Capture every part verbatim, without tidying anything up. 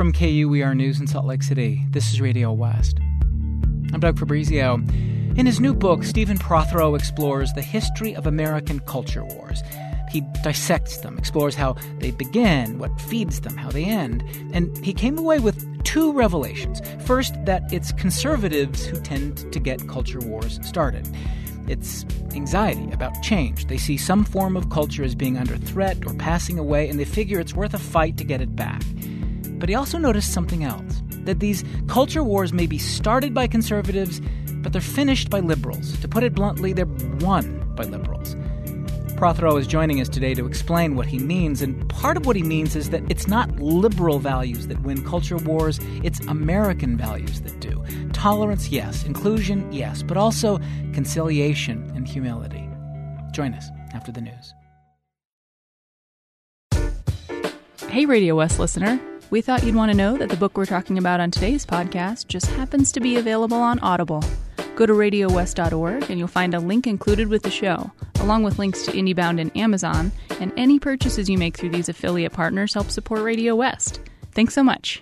From K U E R News in Salt Lake City, this is Radio West. I'm Doug Fabrizio. In his new book, Stephen Prothero explores the history of American culture wars. He dissects them, explores how they begin, what feeds them, how they end. And he came away with two revelations. First, that it's conservatives who tend to get culture wars started. It's anxiety about change. They see some form of culture as being under threat or passing away, and they figure it's worth a fight to get it back. But he also noticed something else, that these culture wars may be started by conservatives, but they're finished by liberals. To put it bluntly, they're won by liberals. Prothero is joining us today to explain what he means, and part of what he means is that it's not liberal values that win culture wars, it's American values that do. Tolerance, yes. Inclusion, yes. But also conciliation and humility. Join us after the news. Hey, Radio West listener. We thought you'd want to know that the book we're talking about on today's podcast just happens to be available on Audible. Go to radio west dot org and you'll find a link included with the show, along with links to IndieBound and Amazon, and any purchases you make through these affiliate partners help support Radio West. Thanks so much.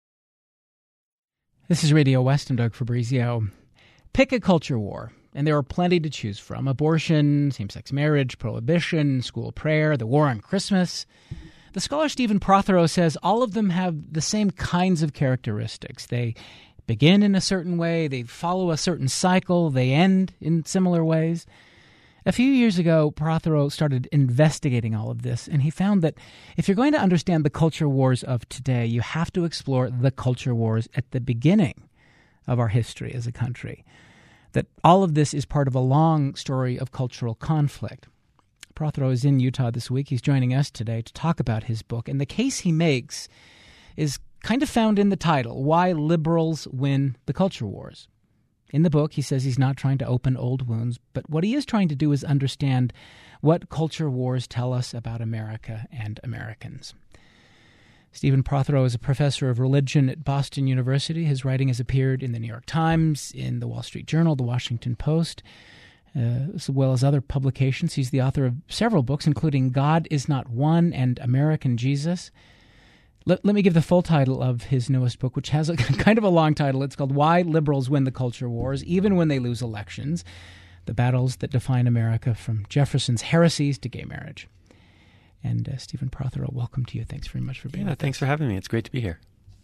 This is Radio West. I'm Doug Fabrizio. Pick a culture war, and there are plenty to choose from. Abortion, same-sex marriage, prohibition, school prayer, the war on Christmas. The scholar Stephen Prothero says all of them have the same kinds of characteristics. They begin in a certain way, they follow a certain cycle, they end in similar ways. A few years ago, Prothero started investigating all of this, and he found that if you're going to understand the culture wars of today, you have to explore the culture wars at the beginning of our history as a country. That all of this is part of a long story of cultural conflict. Prothero is in Utah this week. He's joining us today to talk about his book. And the case he makes is kind of found in the title, Why Liberals Win the Culture Wars. In the book, he says he's not trying to open old wounds, but what he is trying to do is understand what culture wars tell us about America and Americans. Stephen Prothero is a professor of religion at Boston University. His writing has appeared in the New York Times, in the Wall Street Journal, the Washington Post, Uh, as well as other publications. He's the author of several books, including God Is Not One and American Jesus. Let, let me give the full title of his newest book, which has a kind of a long title. It's called Why Liberals Win the Culture Wars, Even When They Lose Elections, The Battles That Define America from Jefferson's Heresies to Gay Marriage. And uh, Stephen Prothero, welcome to you. Thanks very much for being yeah, with us. Thanks for having me. It's great to be here.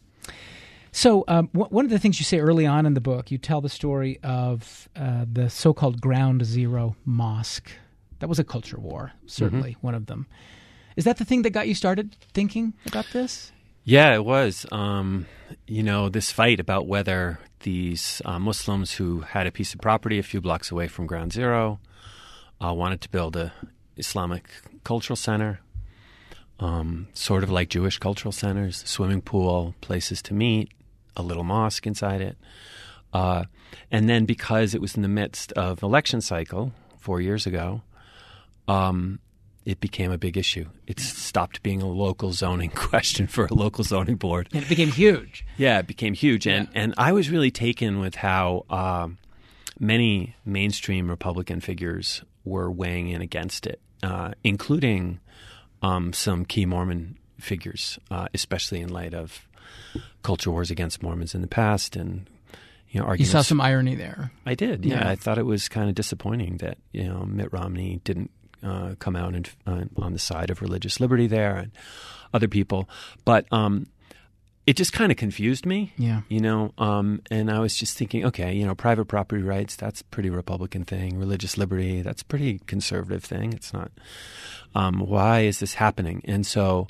So um, w- one of the things you say early on in the book, you tell the story of uh, the so-called Ground Zero Mosque. That was a culture war, certainly, mm-hmm. one of them. Is that the thing that got you started thinking about this? Yeah, it was. Um, you know, this fight about whether these uh, Muslims who had a piece of property a few blocks away from Ground Zero uh, wanted to build a Islamic cultural center, um, sort of like Jewish cultural centers, swimming pool, places to meet, a little mosque inside it. Uh, and then because it was in the midst of election cycle four years ago, um, it became a big issue. It stopped being a local zoning question for a local zoning board. And it became huge. Yeah, it became huge. And, yeah. and I was really taken with how uh, many mainstream Republican figures were weighing in against it, uh, including um, some key Mormon figures, uh, especially in light of culture wars against Mormons in the past, and you know, arguments. You saw some irony there. I did. Yeah, yeah. I thought it was kind of disappointing that you know Mitt Romney didn't uh, come out and uh, on the side of religious liberty there, and other people. But um, it just kind of confused me. Yeah. You know, um, and I was just thinking, okay, you know, private property rights, that's a pretty Republican thing. Religious liberty, that's a pretty conservative thing. It's not. Um, why is this happening? And so,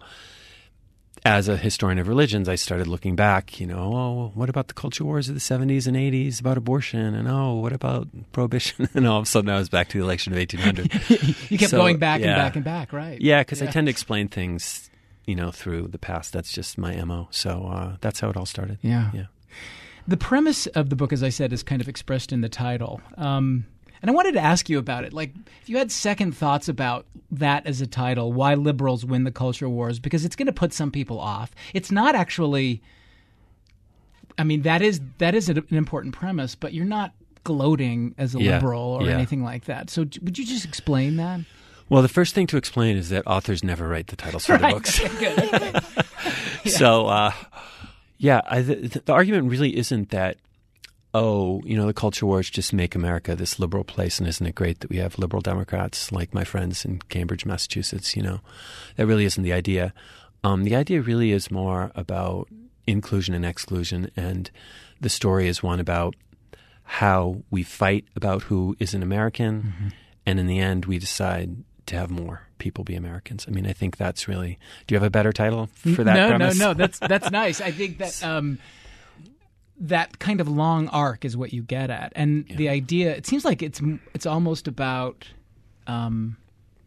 as a historian of religions, I started looking back, you know, oh, what about the culture wars of the seventies and eighties about abortion? And oh, what about prohibition? And all of a sudden I was back to the election of eighteen hundred. You kept so, going back yeah. and back and back, right? Yeah, because yeah. I tend to explain things, you know, through the past. That's just my M O. So uh, that's how it all started. Yeah. Yeah. The premise of the book, as I said, is kind of expressed in the title. Um, and I wanted to ask you about it. Like, if you had second thoughts about that as a title, Why Liberals Win the Culture Wars, because it's going to put some people off. It's not actually, I mean, that is that is an important premise, but you're not gloating as a yeah. liberal or yeah. anything like that. So would you just explain that? Well, the first thing to explain is that authors never write the titles for right. the books. Okay, good. Okay. Yeah. So, uh, Yeah, I, the, the argument really isn't that, oh, you know, the culture wars just make America this liberal place, and isn't it great that we have liberal Democrats like my friends in Cambridge, Massachusetts, you know. That really isn't the idea. Um, the idea really is more about inclusion and exclusion, and the story is one about how we fight about who is an American, mm-hmm. and in the end we decide to have more people be Americans. I mean, I think that's really... Do you have a better title for that no, premise? No, no, no. That's, that's nice. I think that... Um, that kind of long arc is what you get at. And yeah. the idea, it seems like it's it's almost about, um,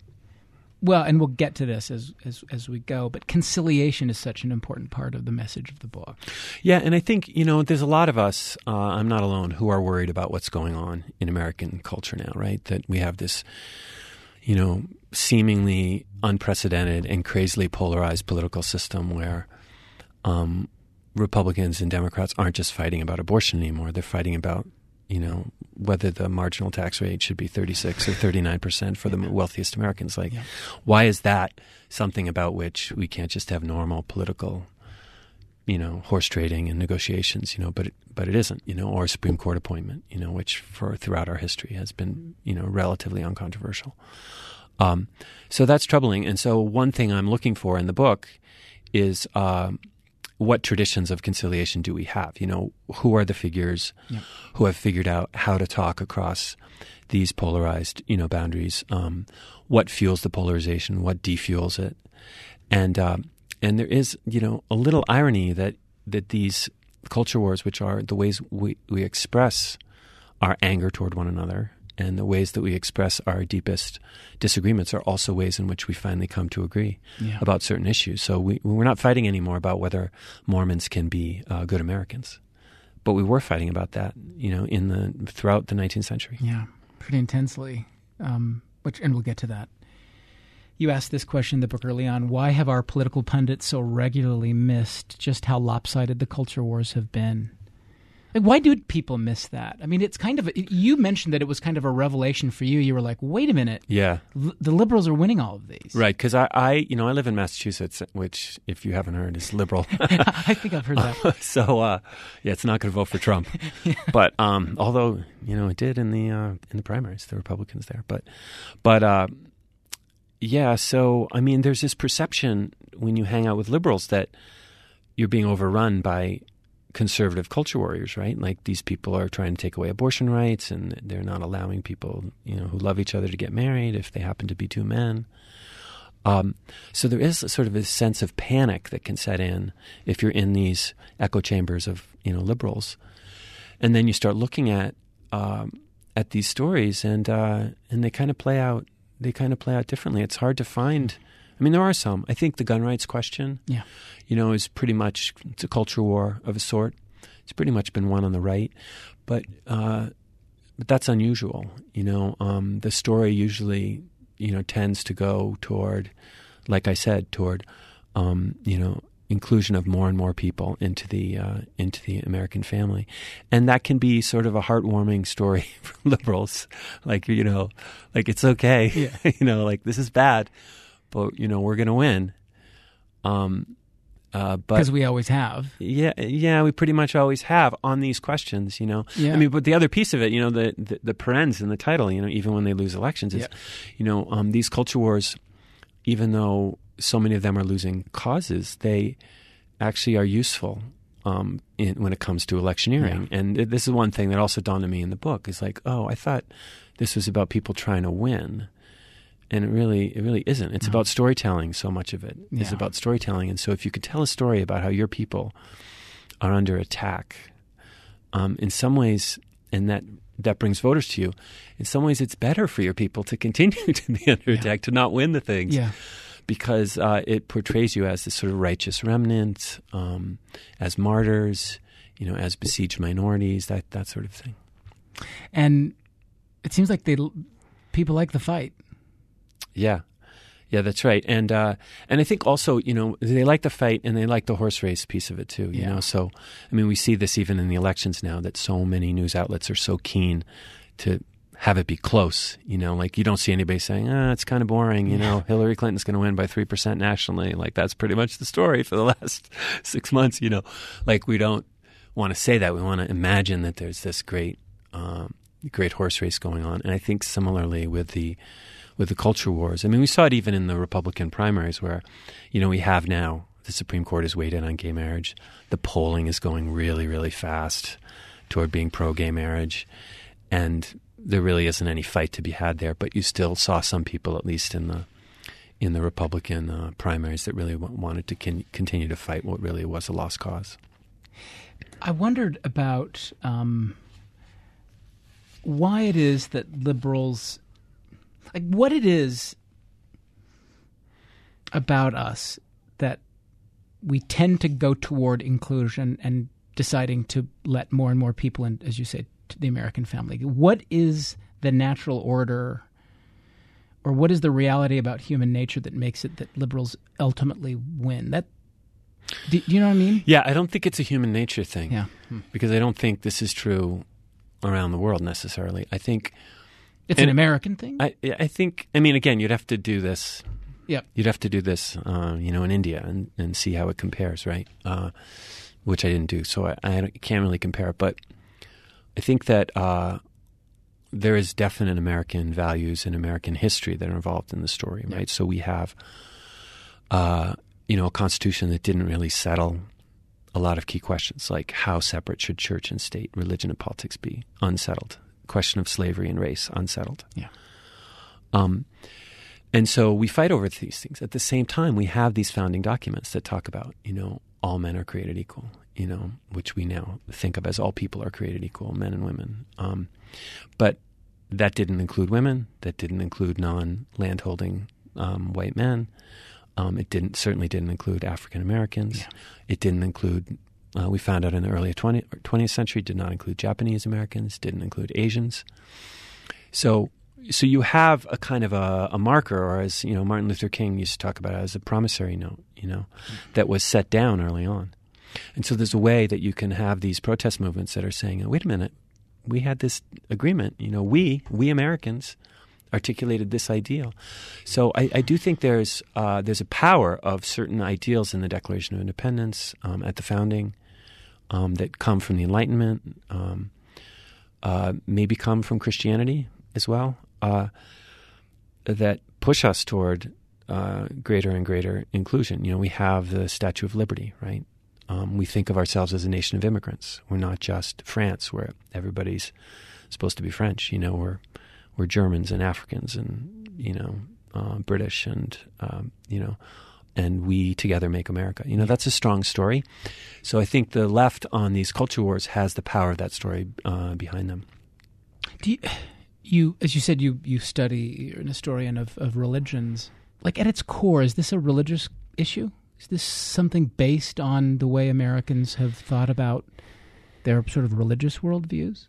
well, and we'll get to this as, as as we go, but conciliation is such an important part of the message of the book. Yeah, and I think, you know, there's a lot of us, uh, I'm not alone, who are worried about what's going on in American culture now, right? That we have this, you know, seemingly unprecedented and crazily polarized political system where, um, Republicans and Democrats aren't just fighting about abortion anymore. They're fighting about, you know, whether the marginal tax rate should be thirty-six or thirty-nine percent for the wealthiest Americans. Like, yeah. why is that something about which we can't just have normal political, you know, horse trading and negotiations, you know, but it, but it isn't, you know, or a Supreme Court appointment, you know, which for throughout our history has been, you know, relatively uncontroversial. Um, so that's troubling. And so one thing I'm looking for in the book is, uh, what traditions of conciliation do we have? You know, who are the figures yeah. who have figured out how to talk across these polarized, you know, boundaries? Um, what fuels the polarization? What defuels it? And uh, and there is, you know, a little irony that that these culture wars, which are the ways we, we express our anger toward one another, and the ways that we express our deepest disagreements are also ways in which we finally come to agree yeah. about certain issues. So we, we're not fighting anymore about whether Mormons can be uh, good Americans, but we were fighting about that, you know, in the throughout the nineteenth century. Yeah, pretty intensely. Um, which, and we'll get to that. You asked this question in the book early on: why have our political pundits so regularly missed just how lopsided the culture wars have been? Like, why do people miss that? I mean, it's kind of – you mentioned that it was kind of a revelation for you. You were like, wait a minute. Yeah. L- the liberals are winning all of these. Right, because I, I, you know, I live in Massachusetts, which, if you haven't heard, is liberal. I think I've heard that. so, uh, yeah, it's not going to vote for Trump. yeah. But um, although, you know, it did in the uh, in the primaries, the Republicans there. But, but uh, yeah, so, I mean, there's this perception when you hang out with liberals that you're being overrun by – conservative culture warriors, right? Like, these people are trying to take away abortion rights, and they're not allowing people, you know, who love each other to get married if they happen to be two men. Um, so there is sort of a sense of panic that can set in if you're in these echo chambers of, you know, liberals, and then you start looking at um, at these stories, and uh, and they kind of play out. They kind of play out differently. It's hard to find. I mean, there are some. I think the gun rights question, yeah. you know, is pretty much, it's a culture war of a sort. It's pretty much been won on the right. But uh, but that's unusual, you know. Um, the story usually, you know, tends to go toward, like I said, toward, um, you know, inclusion of more and more people into the uh, into the American family. And that can be sort of a heartwarming story for liberals. Like, you know, like, it's okay. Yeah. you know, like, this is bad. But, you know, we're going to win. Um, uh, but because we always have. Yeah, yeah, we pretty much always have on these questions, you know. Yeah. I mean, but the other piece of it, you know, the, the, the parens in the title, you know, even when they lose elections, is, yeah. you know, um, these culture wars, even though so many of them are losing causes, they actually are useful um, in, when it comes to electioneering. Yeah. And this is one thing that also dawned on me in the book, is like, oh, I thought this was about people trying to win. And it really, it really isn't. It's no. about storytelling. So much of it yeah. is about storytelling. And so, if you could tell a story about how your people are under attack, um, in some ways, and that that brings voters to you, in some ways, it's better for your people to continue to be under yeah. attack, to not win the things, yeah. because uh, it portrays you as this sort of righteous remnant, um, as martyrs, you know, as besieged minorities, that that sort of thing. And it seems like they people like the fight. Yeah, yeah, that's right, and uh, and I think also, you know, they like the fight and they like the horse race piece of it too. You yeah. know, so I mean, we see this even in the elections now, that so many news outlets are so keen to have it be close. You know, like you don't see anybody saying, ah, it's kind of boring. You know, Hillary Clinton's going to win by three percent nationally. Like that's pretty much the story for the last six months. You know, like we don't want to say that. We want to imagine that there's this great, um, great horse race going on. And I think similarly with the with the culture wars. I mean, we saw it even in the Republican primaries where, you know, we have now the Supreme Court has weighed in on gay marriage. The polling is going really, really fast toward being pro-gay marriage. And there really isn't any fight to be had there. But you still saw some people, at least in the in the Republican uh, primaries, that really w- wanted to con- continue to fight what really was a lost cause. I wondered about um, why it is that liberals, like what it is about us that we tend to go toward inclusion and deciding to let more and more people in, as you say, to the American family. What is the natural order, or what is the reality about human nature that makes it that liberals ultimately win? That do, do you know what I mean? Yeah, I don't think it's a human nature thing. Yeah, hmm. Because I don't think this is true around the world necessarily. I think it's an American thing. I, I think. I mean, again, you'd have to do this. Yep. You'd have to do this, uh, you know, in India and, and see how it compares, right? Uh, which I didn't do, so I, I can't really compare. But I think that uh, there is definite American values and American history that are involved in the story, right? Yep. So we have, uh, you know, a constitution that didn't really settle a lot of key questions, like how separate should church and state, religion and politics be? Unsettled. Question of slavery and race, unsettled. Yeah. Um. And so we fight over these things. At the same time, we have these founding documents that talk about, you know, all men are created equal, you know, which we now think of as all people are created equal, men and women. Um, but that didn't include women. That didn't include non-landholding um, white men. Um, it didn't certainly didn't include African Americans. Yeah. It didn't include, uh, we found out in the early twentieth, twentieth century, did not include Japanese Americans, didn't include Asians. So So you have a kind of a, a marker, or as you know, Martin Luther King used to talk about it as a promissory note, you know, mm-hmm. that was set down early on. And so there's a way that you can have these protest movements that are saying, oh, wait a minute, we had this agreement, you know, we, we Americans articulated this ideal. So I, I do think there's uh, there's a power of certain ideals in the Declaration of Independence um, at the founding um, that come from the Enlightenment, um, uh, maybe come from Christianity as well. Uh, that push us toward uh, greater and greater inclusion. You know, we have the Statue of Liberty, right? Um, we think of ourselves as a nation of immigrants. We're not just France, where everybody's supposed to be French. You know, we're we're Germans and Africans and you know uh, British and um, you know, and we together make America. You know, that's a strong story. So I think the left on these culture wars has the power of that story uh, behind them. Do you? You, as you said, you, you study, you're an historian of, of religions. Like at its core, is this a religious issue? Is this something based on the way Americans have thought about their sort of religious worldviews?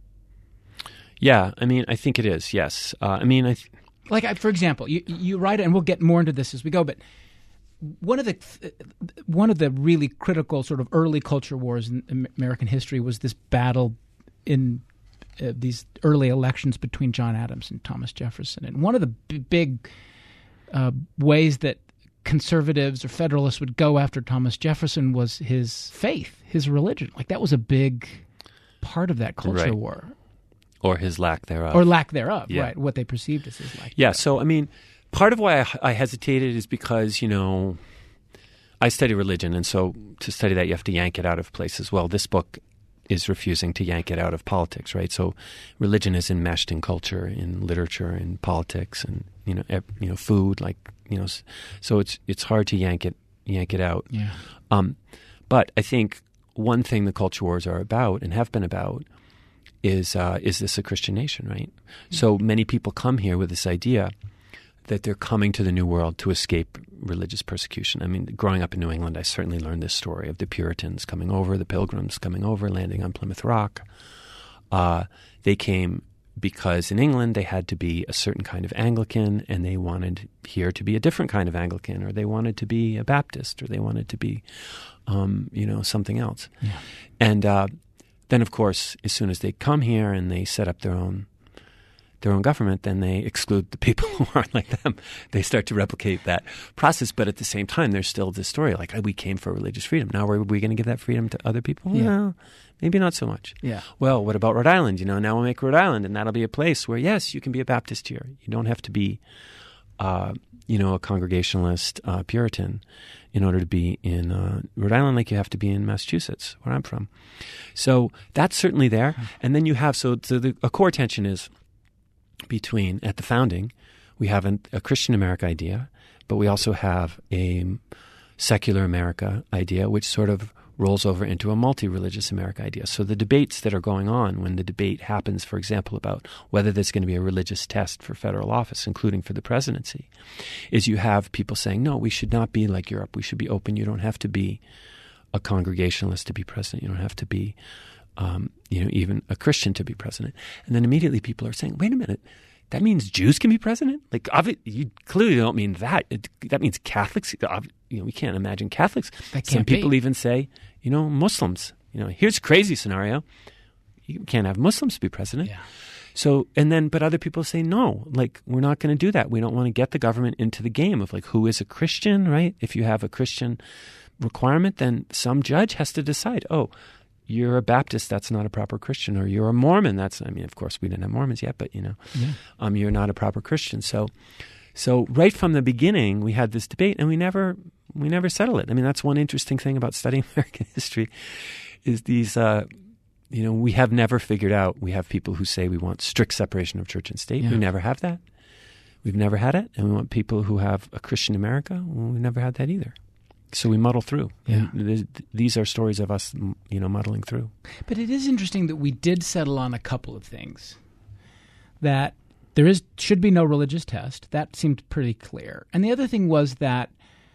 Yeah, I mean, I think it is, yes. Uh, I mean, I... Th- like, for example, you, you write, and we'll get more into this as we go, but one of the one of the really critical sort of early culture wars in American history was this battle in Uh, these early elections between John Adams and Thomas Jefferson. And one of the b- big uh, ways that conservatives or Federalists would go after Thomas Jefferson was his faith, his religion. Like that was a big part of that culture right. war. Or his lack thereof. Or lack thereof, yeah. right, what they perceived as his lack Yeah, thereof. so I mean, part of why I, I hesitated is because, you know, I study religion, and so to study that you have to yank it out of place as well. This book is refusing to yank it out of politics, right? So religion is enmeshed in culture, in literature, in politics, and you know, ep, you know, food. Like you know, so it's it's hard to yank it yank it out. Yeah. Um, but I think one thing the culture wars are about and have been about is uh, is this a Christian nation, right? Mm-hmm. So many people come here with this idea that they're coming to the New World to escape religious persecution. I mean, growing up in New England, I certainly learned this story of the Puritans coming over, the Pilgrims coming over, landing on Plymouth Rock. Uh, they came because in England they had to be a certain kind of Anglican, and they wanted here to be a different kind of Anglican, or they wanted to be a Baptist, or they wanted to be, um, you know, something else. Yeah. And uh, then, of course, as soon as they come here and they set up their own their own government, then they exclude the people who aren't like them. They start to replicate that process. But at the same time, there's still this story like, oh, we came for religious freedom. Now, are we going to give that freedom to other people? Yeah. Well, maybe not so much. Yeah. Well, what about Rhode Island? You know, now we'll make Rhode Island, and that'll be a place where, yes, you can be a Baptist here. You don't have to be, uh, you know, a Congregationalist uh, Puritan in order to be in uh, Rhode Island like you have to be in Massachusetts, where I'm from. So that's certainly there. And then you have, so, so the, a core tension is between, at the founding, we have an, a Christian America idea, but we also have a secular America idea, which sort of rolls over into a multi-religious America idea. So the debates that are going on when the debate happens, for example, about whether there's going to be a religious test for federal office, including for the presidency, is you have people saying, no, we should not be like Europe. We should be open. You don't have to be a Congregationalist to be president. You don't have to be Um, you know, even a Christian to be president. And then immediately people are saying, wait a minute, that means Jews can be president? Like, obvi- you clearly don't mean that. It, that means Catholics. You know, we can't imagine Catholics. That can't Some people be. even say, you know, Muslims. You know, here's a crazy scenario. You can't have Muslims be president. Yeah. So, and then, but other people say, no, like, we're not going to do that. We don't want to get the government into the game of, like, who is a Christian, right? If you have a Christian requirement, then some judge has to decide, oh, you're a Baptist, that's not a proper Christian, or you're a Mormon, that's, I mean, of course, we didn't have Mormons yet, but, you know, Yeah. um, you're not a proper Christian. So, so right from the beginning, we had this debate, and we never, we never settled it. I mean, that's one interesting thing about studying American history, is these, uh, you know, we have never figured out, we have people who say we want strict separation of church and state. Yeah. We never have that. We've never had it. And we want people who have a Christian America. Well, we've never had that either. So we muddle through. Yeah. And th- these are stories of us, you know, muddling through. But it is interesting that we did settle on a couple of things. That there is should be no religious test. That seemed pretty clear. And the other thing was that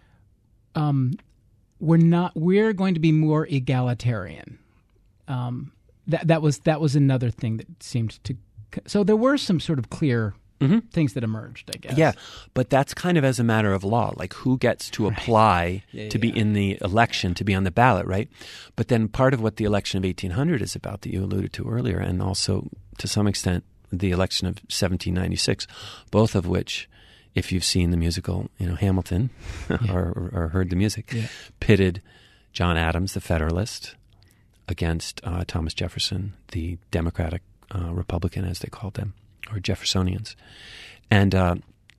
um, we're not. We're going to be more egalitarian. Um, that that was that was another thing that seemed to. So there were some sort of clear Mm-hmm. things that emerged, I guess. Yeah, but that's kind of as a matter of law, like who gets to apply Yeah, to be yeah. in the election, to be on the ballot, right? But then part of what the election of eighteen hundred is about that you alluded to earlier, and also to some extent the election of seventeen ninety-six, both of which, if you've seen the musical, you know, Hamilton, Yeah. or, or, or heard the music, Yeah. pitted John Adams, the Federalist, against uh, Thomas Jefferson, the Democratic uh, Republican, as they called them, or Jeffersonians. And uh,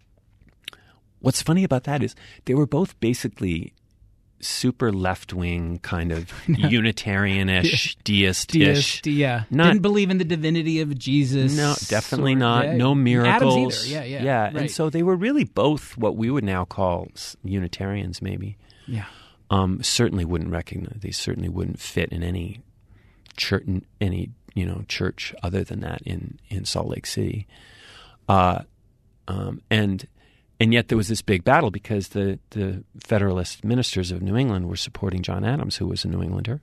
what's funny about that is they were both basically super left-wing, kind of Unitarian-ish, deist-ish. Deist, yeah. Not- Didn't believe in the divinity of Jesus. No, definitely or- not. yeah. No miracles. Adams either. Yeah, yeah. And right. so they were really both what we would now call s- Unitarians, maybe. yeah. Um, certainly wouldn't recognize. They certainly wouldn't fit in any church, any you know church other than that in, in Salt Lake City. Uh, um, and and yet there was this big battle because the the Federalist ministers of New England were supporting John Adams, who was a New Englander,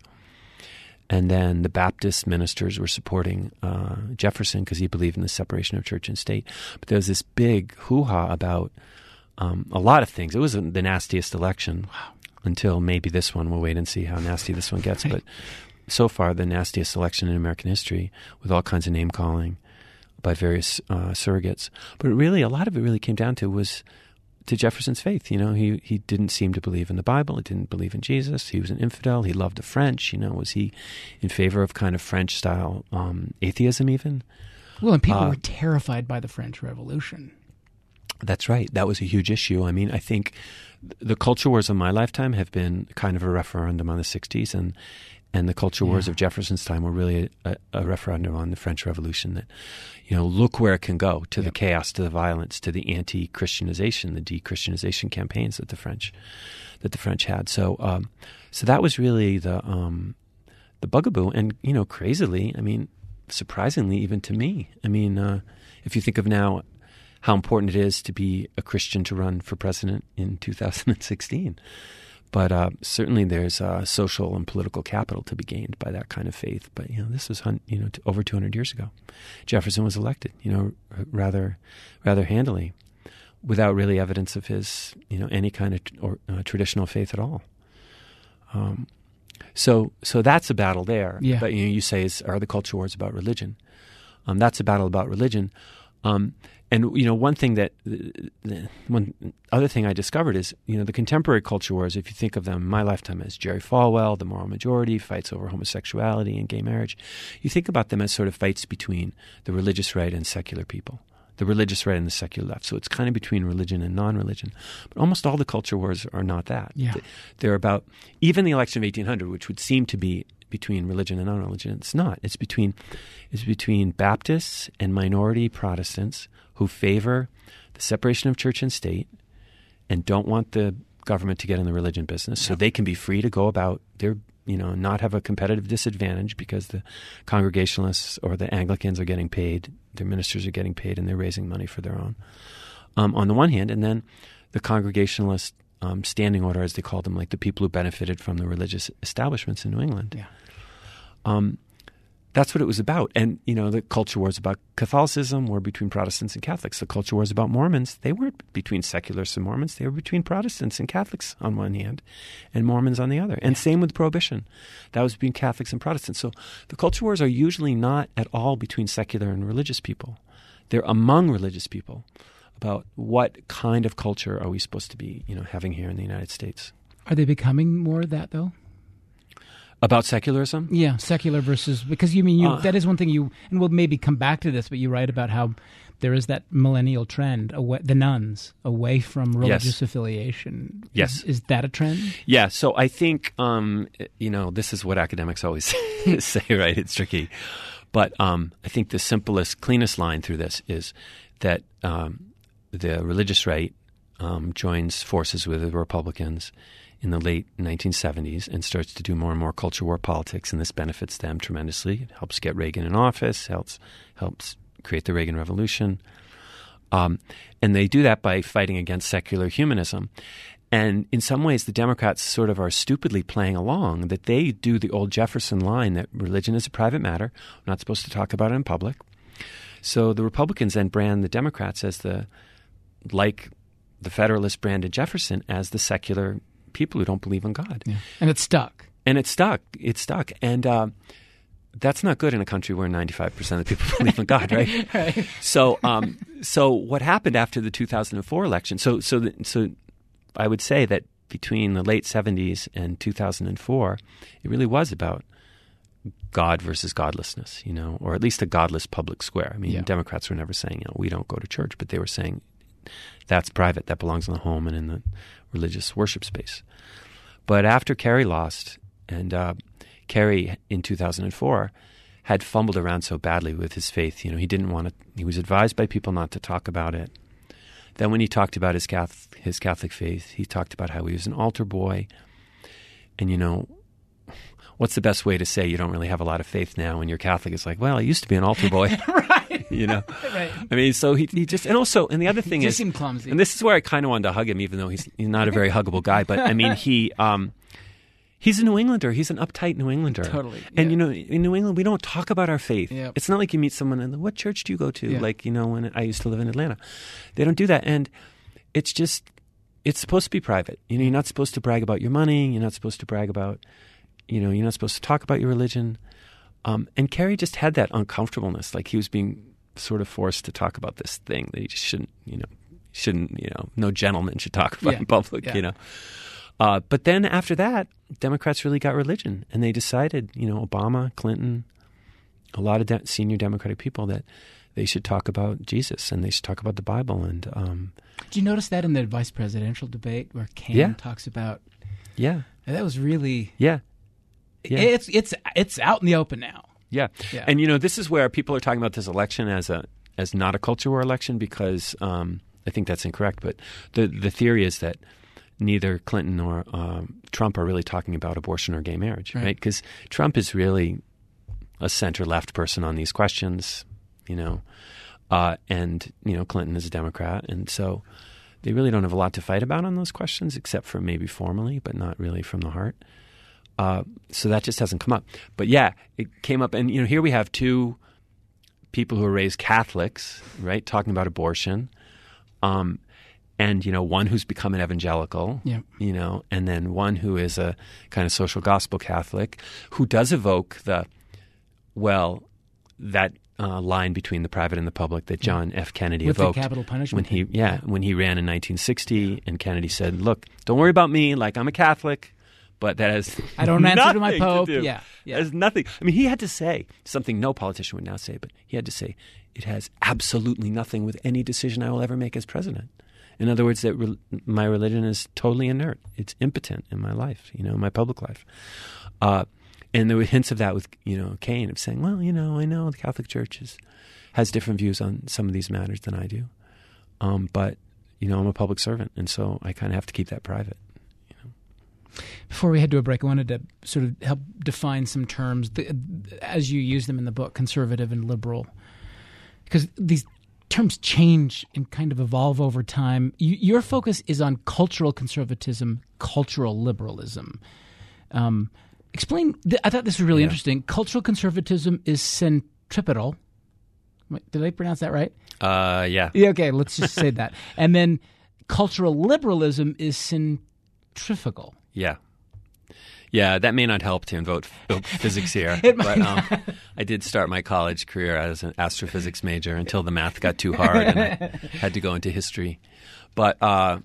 and then the Baptist ministers were supporting uh, Jefferson because he believed in the separation of church and state. But there was this big hoo-ha about um, a lot of things. It was the nastiest election. Wow. Until maybe this one. We'll wait and see how nasty this one gets. But so far, the nastiest election in American history, with all kinds of name-calling by various uh, surrogates. But really, a lot of it really came down to was to Jefferson's faith. You know, he he didn't seem to believe in the Bible. He didn't believe in Jesus. He was an infidel. He loved the French. You know, was he in favor of kind of French-style um, atheism even? Well, and people Uh, were terrified by the French Revolution. That's right. That was a huge issue. I mean, I think the culture wars of my lifetime have been kind of a referendum on the sixties, and and the culture wars Yeah. of Jefferson's time were really a, a referendum on the French Revolution. That, you know, look where it can go, to the Yep. chaos, to the violence, to the anti-Christianization, the de-Christianization campaigns that the French that the French had. So, um, so that was really the um, the bugaboo. And you know, crazily, I mean, surprisingly, even to me, I mean, uh, if you think of now how important it is to be a Christian to run for president in two thousand sixteen. But uh, certainly there's uh, social and political capital to be gained by that kind of faith. But, you know, this was, hun- you know, t- over two hundred years ago. Jefferson was elected, you know, r- rather rather handily, without really evidence of his, you know, any kind of t- or, uh, traditional faith at all. Um, so so that's a battle there. Yeah. But, you know, you say, is, are the culture wars about religion? Um, that's a battle about religion. Um, and, you know, one thing that, one other thing I discovered is, you know, the contemporary culture wars, if you think of them in my lifetime as Jerry Falwell, the moral majority, fights over homosexuality and gay marriage, you think about them as sort of fights between the religious right and secular people, the religious right and the secular left. So it's kind of between religion and non-religion. But almost all the culture wars are not that. Yeah. They're about, even the election of eighteen hundred, which would seem to be between religion and non-religion, it's not. It's between, it's between Baptists and minority Protestants who favor the separation of church and state and don't want the government to get in the religion business, so they can be free to go about their, you know, not have a competitive disadvantage because the Congregationalists or the Anglicans are getting paid, their ministers are getting paid, and they're raising money for their own, um, on the one hand. And then the Congregationalist um, standing order, as they called them, like the people who benefited from the religious establishments in New England. Yeah. Um, That's what it was about. And, you know, the culture wars about Catholicism were between Protestants and Catholics. The culture wars about Mormons, they weren't between secularists and Mormons. They were between Protestants and Catholics on one hand and Mormons on the other. And same with Prohibition. That was between Catholics and Protestants. So the culture wars are usually not at all between secular and religious people. They're among religious people about what kind of culture are we supposed to be, you know, having here in the United States. Are they becoming more of that, though? About secularism? Yeah, secular versus, because you mean you Uh, that is one thing you, and we'll maybe come back to this, but you write about how there is that millennial trend, away, the nuns, away from religious Yes. affiliation. Yes. Is, is that a trend? Yeah, so I think, um, you know, this is what academics always say, right? It's tricky. But um, I think the simplest, cleanest line through this is that um, the religious right um, joins forces with the Republicans in the late nineteen seventies and starts to do more and more culture war politics, and this benefits them tremendously. It helps get Reagan in office, helps helps create the Reagan Revolution. Um, and they do that by fighting against secular humanism. And in some ways, the Democrats sort of are stupidly playing along, that they do the old Jefferson line that religion is a private matter, we're not supposed to talk about it in public. So the Republicans then brand the Democrats as the, like the Federalists branded Jefferson, as the secular people who don't believe in God. Yeah. And it's stuck. And it's stuck. It's stuck. And uh, that's not good in a country where ninety-five percent of the people believe in God, right? Right. So um, so what happened after the two thousand four election, so so the, so I would say that between the late seventies and two thousand four, it really was about God versus godlessness, you know, or at least a godless public square. I mean, Yeah. Democrats were never saying, you know, we don't go to church, but they were saying that's private, that belongs in the home and in the religious worship space. But after Kerry lost, and uh, Kerry in two thousand four had fumbled around so badly with his faith, you know, he didn't want to, he was advised by people not to talk about it. Then when he talked about his Catholic, his Catholic faith, he talked about how he was an altar boy. And, you know, what's the best way to say you don't really have a lot of faith now when you're Catholic? It's like, well, I used to be an altar boy. Right. You know? Right. I mean, so he, he just, and also, and the other thing He is, just seemed clumsy. and this is where I kind of wanted to hug him, even though he's, he's not a very huggable guy, but I mean, he, um, he's a New Englander. He's an uptight New Englander. Totally, And, yeah. you know, in New England, we don't talk about our faith. Yep. It's not like you meet someone and, what church do you go to? Yeah. Like, you know, when I used to live in Atlanta. They don't do that. And it's just, it's supposed to be private. You know, you're not supposed to brag about your money. You're not supposed to brag about, you know, you're not supposed to talk about your religion. Um, and Kerry just had that uncomfortableness, like he was being sort of forced to talk about this thing that he just shouldn't, you know, shouldn't, you know, no gentleman should talk about Yeah. in public, Yeah. you know. Uh, but then after that, Democrats really got religion, and they decided, you know, Obama, Clinton, a lot of de- senior Democratic people, that they should talk about Jesus and they should talk about the Bible. And um, Did you notice that in the vice presidential debate where Cain Yeah. talks about, yeah, that was really, yeah, yeah. it's it's it's out in the open now. Yeah. Yeah. And, you know, this is where people are talking about this election as a as not a culture war election, because um, I think that's incorrect. But the the theory is that neither Clinton or um, Trump are really talking about abortion or gay marriage, Right. right? Because Trump is really a center-left person on these questions, you know, uh, and, you know, Clinton is a Democrat. And so they really don't have a lot to fight about on those questions, except for maybe formally, but not really from the heart. Uh, so that just hasn't come up. But yeah, it came up. And, you know, here we have two people who are raised Catholics, right, talking about abortion. Um, and, you know, one who's become an evangelical, Yeah. you know, and then one who is a kind of social gospel Catholic who does evoke the, well, that uh, line between the private and the public that John F. Kennedy With evoked the capital punishment. when he, yeah, when he ran in nineteen sixty, and Kennedy said, "Look, don't worry about me. Like I'm a Catholic, but that has I don't answer to my nothing Pope." do. Yeah, yeah. It has nothing. I mean, he had to say something no politician would now say, but he had to say it has absolutely nothing with any decision I will ever make as president. In other words, that re- my religion is totally inert. It's impotent in my life, you know, my public life. Uh, and there were hints of that with, you know, Kane of saying, well, you know, I know the Catholic Church is, has different views on some of these matters than I do. Um, but, you know, I'm a public servant, and so I kind of have to keep that private. You know. Before we head to a break, I wanted to sort of help define some terms, the, as you use them in the book, conservative and liberal, because these terms change and kind of evolve over time. You, your focus is on cultural conservatism, cultural liberalism. Um, explain, th- I thought this was really yeah. interesting. Cultural conservatism is centripetal. Wait, did I pronounce that right? Uh, yeah. Yeah, okay, let's just say that. And then cultural liberalism is centrifugal. Yeah. Yeah, that may not help to invoke physics here, It but might um, I did start my college career as an astrophysics major until the math got too hard and I had to go into history. But uh,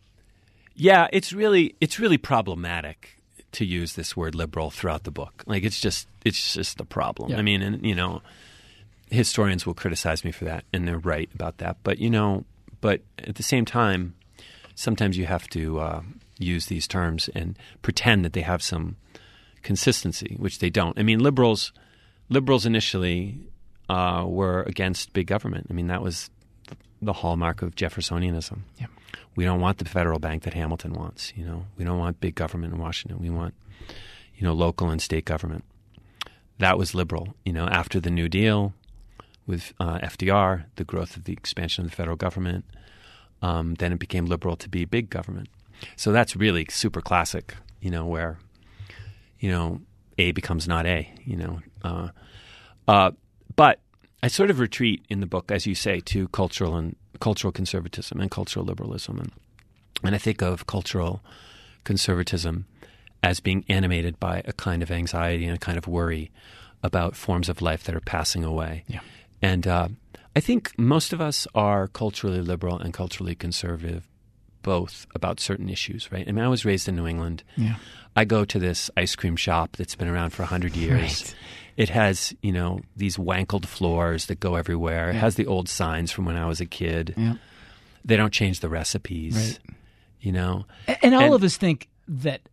yeah, it's really it's really problematic to use this word liberal throughout the book. Like it's just it's just a problem. Yeah. I mean, and you know, historians will criticize me for that, and they're right about that. But you know, but at the same time, sometimes you have to uh, use these terms and pretend that they have some consistency, which they don't. I mean, liberals, liberals initially uh, were against big government. I mean, that was the hallmark of Jeffersonianism. Yeah. We don't want the federal bank that Hamilton wants. You know, we don't want big government in Washington. We want, you know, local and state government. That was liberal. You know, after the New Deal with uh, F D R, the growth of the expansion of the federal government, um, then it became liberal to be big government. So that's really super classic, you know, where, you know, A becomes not A, you know. Uh, uh, but I sort of retreat in the book, as you say, to cultural and cultural conservatism and cultural liberalism. And, and I think of cultural conservatism as being animated by a kind of anxiety and a kind of worry about forms of life that are passing away. Yeah. And uh, I think most of us are culturally liberal and culturally conservative, both about certain issues, right? I mean, I was raised in New England. Yeah. I go to this ice cream shop that's been around for one hundred years. Right. It has, you know, these wankled floors that go everywhere. It Yeah. has the old signs from when I was a kid. Yeah. They don't change the recipes, Right. you know. A- And all And- of us think that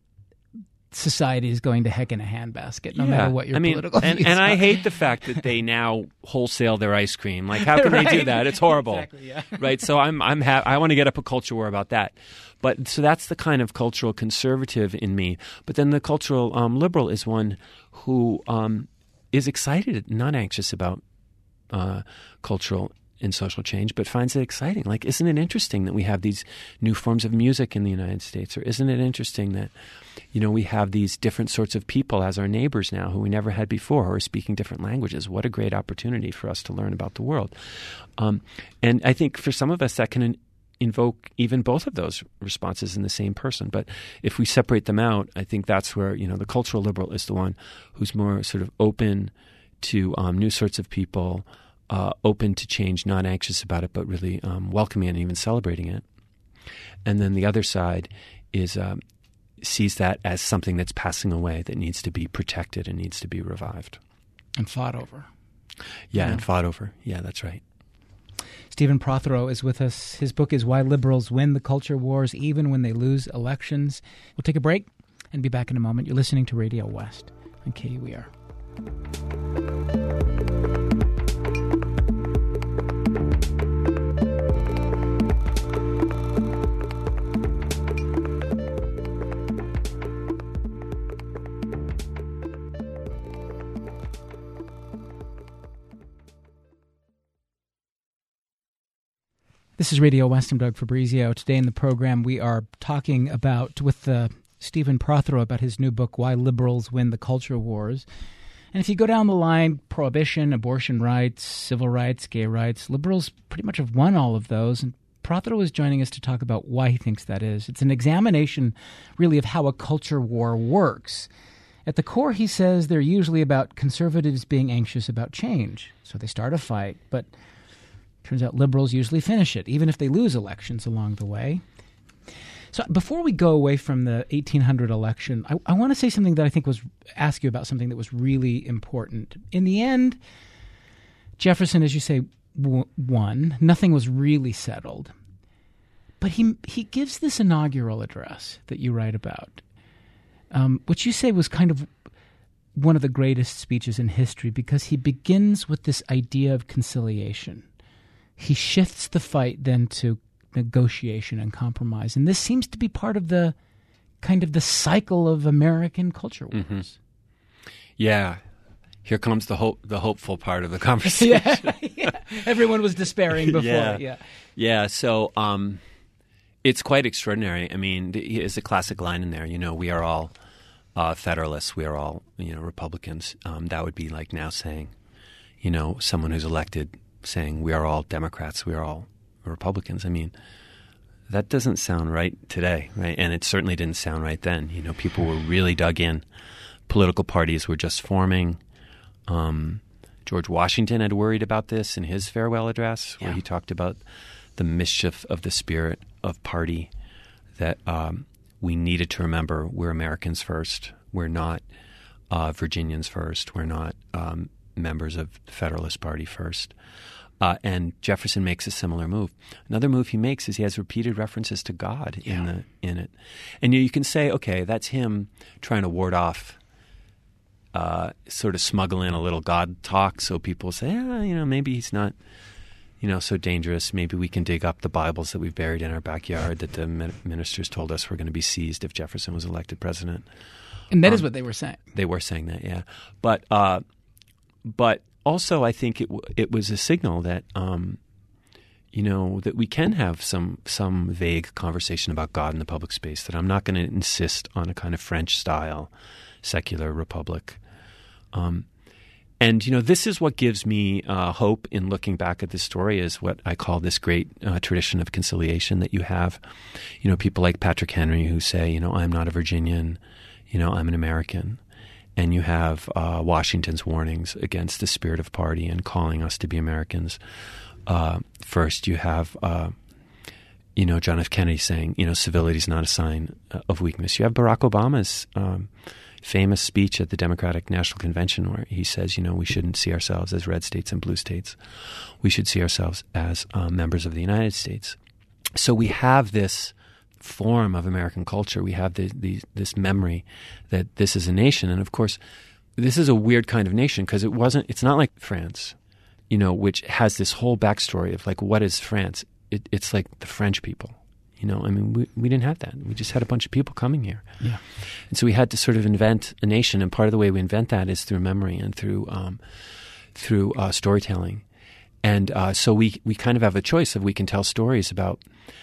society is going to heck in a handbasket, no Yeah. matter what your I mean, political and, views and I are. hate the fact that they now wholesale their ice cream. Like, how can they do Right. that? It's horrible, Exactly, yeah. right? So I'm I'm ha- I want to get up a culture war about that. But so that's the kind of cultural conservative in me. But then the cultural um, liberal is one who um, is excited, not anxious about uh, cultural and social change, but finds it exciting. Like, isn't it interesting that we have these new forms of music in the United States? Or isn't it interesting that, you know, we have these different sorts of people as our neighbors now who we never had before, who are speaking different languages? What a great opportunity for us to learn about the world. Um, and I think for some of us that can in- invoke even both of those responses in the same person. But if we separate them out, I think that's where, you know, the cultural liberal is the one who's more sort of open to um, new sorts of people, Uh, open to change, not anxious about it, but really um, welcoming it and even celebrating it. And then the other side is um, sees that as something that's passing away, that needs to be protected and needs to be revived. And fought over. Yeah, Yeah. and fought over. Yeah, that's right. Stephen Prothero is with us. His book is Why Liberals Win the Culture Wars Even When They Lose Elections. We'll take a break and be back in a moment. You're listening to Radio West on K U E R. This is Radio West. I'm Doug Fabrizio. Today in the program, we are talking about, with uh, Stephen Prothero, about his new book, Why Liberals Win the Culture Wars. And if you go down the line, prohibition, abortion rights, civil rights, gay rights, liberals pretty much have won all of those. And Prothero is joining us to talk about why he thinks that is. It's an examination, really, of how a culture war works. At the core, he says they're usually about conservatives being anxious about change. So they start a fight, but turns out liberals usually finish it, even if they lose elections along the way. So before we go away from the eighteen hundred election, I, I want to say something that I think was, ask you about something that was really important. In the end, Jefferson, as you say, w- won. Nothing was really settled. But he he gives this inaugural address that you write about, um, which you say was kind of one of the greatest speeches in history because he begins with this idea of conciliation. He shifts the fight then to negotiation and compromise. And this seems to be part of the kind of the cycle of American culture wars. Mm-hmm. Yeah. Here comes the hope, the hopeful part of the conversation. yeah. yeah. Everyone was despairing before. yeah. yeah. Yeah. So um, it's quite extraordinary. I mean, there's a classic line in there, you know, we are all uh, Federalists. We are all, you know, Republicans. Um, that would be like now saying, you know, someone who's elected saying we are all Democrats. We are all Republicans. I mean, that doesn't sound right today, right? And it certainly didn't sound right then. You know, people were really dug in. Political parties were just forming. Um, George Washington had worried about this in his farewell address, where yeah. he talked about the mischief of the spirit of party, that um, we needed to remember we're Americans first. We're not uh, Virginians first. We're not um, members of the Federalist Party first. Uh, and Jefferson makes a similar move. Another move he makes is he has repeated references to God yeah. in the in it. And you, you can say, okay, that's him trying to ward off, uh, sort of smuggle in a little God talk so people say, ah, you know, maybe he's not, you know, so dangerous. Maybe we can dig up the Bibles that we've buried in our backyard that the ministers told us were going to be seized if Jefferson was elected president. And that um, is um, what they were saying. They were saying that, yeah. But, uh, but... Also, I think it w- it was a signal that, um, you know, that we can have some some vague conversation about God in the public space, that I'm not going to insist on a kind of French-style secular republic. Um, and, you know, this is what gives me uh, hope in looking back at this story, is what I call this great uh, tradition of conciliation that you have. You know, people like Patrick Henry who say, you know, I'm not a Virginian, you know, I'm an American. And you have uh, Washington's warnings against the spirit of party and calling us to be Americans. Uh, first, you have, uh, you know, John F. Kennedy saying, you know, civility is not a sign of weakness. You have Barack Obama's um, famous speech at the Democratic National Convention where he says, you know, we shouldn't see ourselves as red states and blue states. We should see ourselves as uh, members of the United States. So we have this form of American culture. We have the, the, this memory that this is a nation. And of course, this is a weird kind of nation because it wasn't, it's not like France, you know, which has this whole backstory of like, what is France? It, it's like the French people, you know, I mean, we, we didn't have that. We just had a bunch of people coming here. Yeah. And so we had to sort of invent a nation. And part of the way we invent that is through memory and through, um, through uh, storytelling. And uh, so we, we kind of have a choice of, we can tell stories about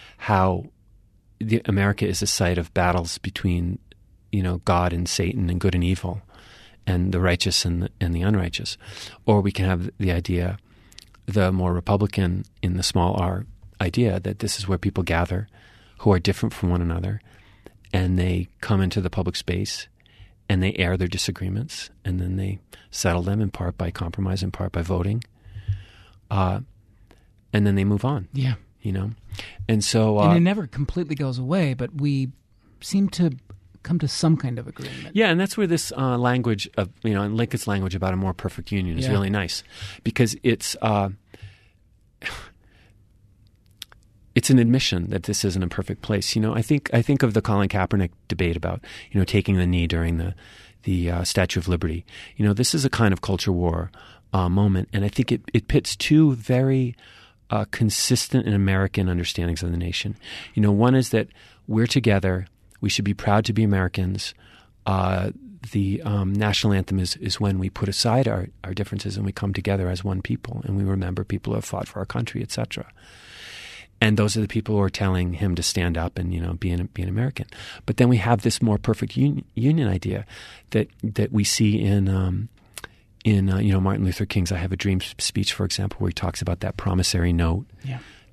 how The, America is a site of battles between, you know, God and Satan and good and evil, and the righteous and the, and the unrighteous. Or we can have the idea, the more Republican in the small r idea, that this is where people gather who are different from one another, and they come into the public space and they air their disagreements, and then they settle them in part by compromise, in part by voting, uh, and then they move on. Yeah. You know, and so uh, and it never completely goes away, but we seem to come to some kind of agreement. Yeah, and that's where this uh, language of, you know, Lincoln's language about a more perfect union is yeah. really nice, because it's uh, it's an admission that this isn't a perfect place. You know, I think I think of the Colin Kaepernick debate about, you know, taking the knee during the the uh, Statue of Liberty. You know, this is a kind of culture war uh, moment, and I think it it pits two very Uh, consistent and American understandings of the nation. You know, one is that we're together. We should be proud to be Americans. Uh, the um, national anthem is, is when we put aside our, our differences and we come together as one people, and we remember people who have fought for our country, et cetera. And those are the people who are telling him to stand up and, you know, be an, be an American. But then we have this more perfect un- union idea that that we see in um, in uh, you know, Martin Luther King's "I Have a Dream" speech, for example, where he talks about that promissory note yeah.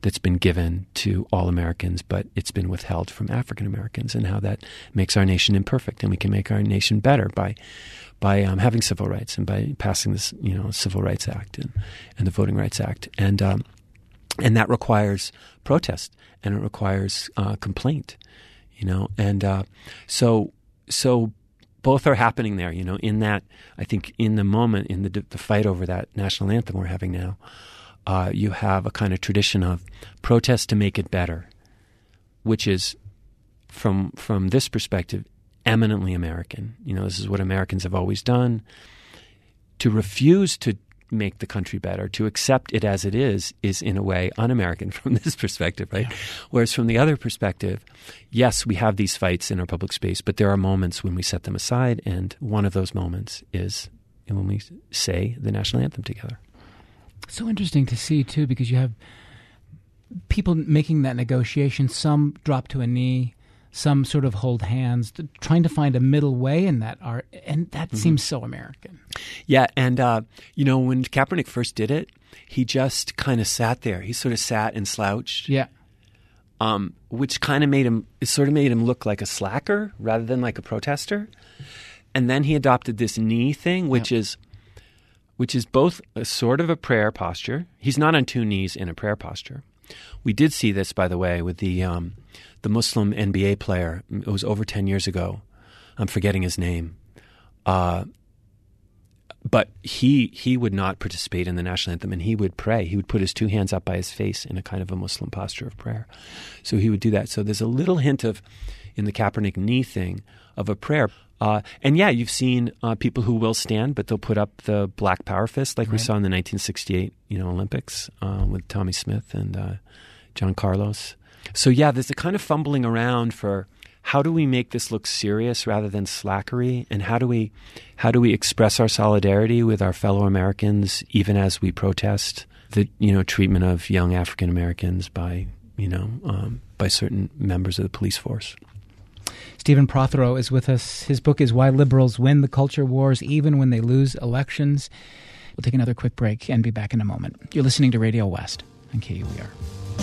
that's been given to all Americans, but it's been withheld from African Americans, and how that makes our nation imperfect, and we can make our nation better by by um, having civil rights and by passing this, you know, Civil Rights Act and, and the Voting Rights Act, and um, and that requires protest, and it requires uh, complaint, you know, and uh, so so both are happening there, you know. In that, I think, in the moment, in the the fight over that national anthem we're having now. Uh, you have a kind of tradition of protest to make it better, which is, from from this perspective, eminently American. You know, this is what Americans have always done. To refuse to make the country better, to accept it as it is, is in a way un-American from this perspective, right? Yeah. Whereas from the other perspective, yes, we have these fights in our public space, but there are moments when we set them aside, and one of those moments is when we say the national anthem together. So interesting to see, too, because you have people making that negotiation. Some drop to a knee, some sort of hold hands, trying to find a middle way in that art. And that mm-hmm. seems so American. Yeah. And, uh, you know, when Kaepernick first did it, he just kind of sat there. He sort of sat and slouched. Yeah. Um, which kind of made him, it sort of made him look like a slacker rather than like a protester. And then he adopted this knee thing, which yeah. is... which is both a sort of a prayer posture. He's not on two knees in a prayer posture. We did see this, by the way, with the um, the Muslim N B A player. It was over ten years ago. I'm forgetting his name. Uh, but he he would not participate in the national anthem, and he would pray. He would put his two hands up by his face in a kind of a Muslim posture of prayer. So he would do that. So there's a little hint of, in the Kaepernick knee thing, of a prayer. Uh, and yeah, you've seen uh, people who will stand, but they'll put up the black power fist, like right. we saw in the nineteen sixty-eight, you know, Olympics uh, with Tommy Smith and uh, John Carlos. So yeah, there's a kind of fumbling around for how do we make this look serious rather than slackery, and how do we how do we express our solidarity with our fellow Americans even as we protest the, you know, treatment of young African Americans by, you know, um, by certain members of the police force. Stephen Prothero is with us. His book is Why Liberals Win the Culture Wars Even When They Lose Elections. We'll take another quick break and be back in a moment. You're listening to Radio West on K U E R.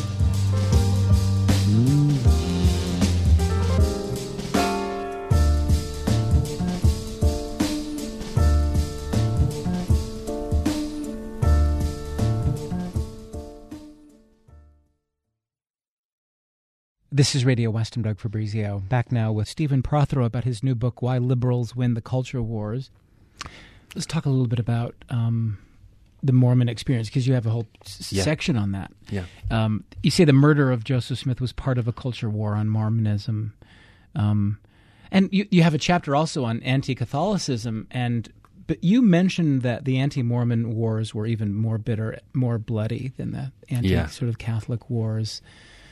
This is Radio West. I'm Doug Fabrizio. Back now with Stephen Prothero about his new book, Why Liberals Win the Culture Wars. Let's talk a little bit about um, the Mormon experience, because you have a whole s- yeah. section on that. Yeah. Um, you say the murder of Joseph Smith was part of a culture war on Mormonism. Um, and you, you have a chapter also on anti-Catholicism, and but you mentioned that the anti-Mormon wars were even more bitter, more bloody than the anti-sort of Catholic wars.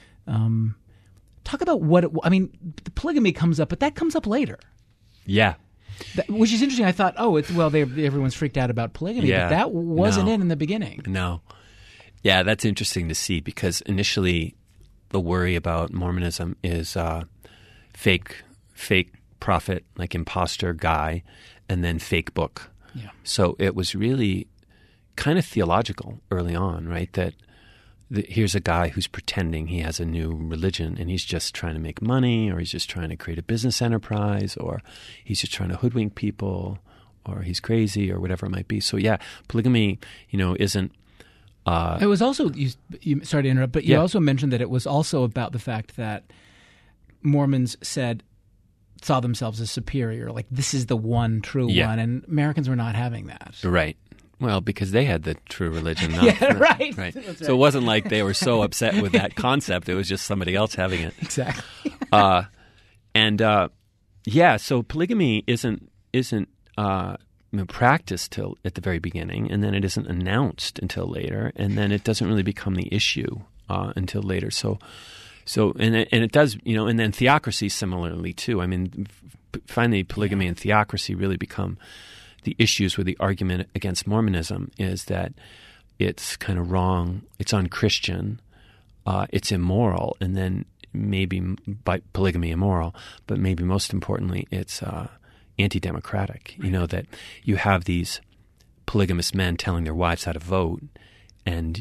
Um Talk about what it, I mean. The polygamy comes up, but that comes up later. Yeah, that, which is interesting. I thought, oh, it's well, they, everyone's freaked out about polygamy, yeah. but that wasn't no. it in the beginning. No, yeah, that's interesting to see, because initially the worry about Mormonism is uh, fake, fake prophet, like imposter guy, and then fake book. Yeah. So it was really kind of theological early on, right? That. The, here's a guy who's pretending he has a new religion, and he's just trying to make money, or he's just trying to create a business enterprise, or he's just trying to hoodwink people, or he's crazy, or whatever it might be. So yeah, polygamy, you know, isn't... Uh, it was also, you, you, sorry to interrupt, but you yeah. also mentioned that it was also about the fact that Mormons said, saw themselves as superior, like this is the one true yeah. one, and Americans were not having that. Right. Well, because they had the true religion. Not, yeah, right. right. That's so right. it wasn't like they were so upset with that concept. It was just somebody else having it. Exactly. uh, and uh, yeah, so polygamy isn't isn't uh, you know, practiced till at the very beginning, and then it isn't announced until later, and then it doesn't really become the issue uh, until later. So, so and it, and it does, you know, and then theocracy similarly too. I mean, f- finally, polygamy and theocracy really become the issues with the argument against Mormonism is that it's kind of wrong, it's unchristian, uh, it's immoral, and then maybe by polygamy immoral, but maybe most importantly, it's uh, anti-democratic. You know, that you have these polygamous men telling their wives how to vote, and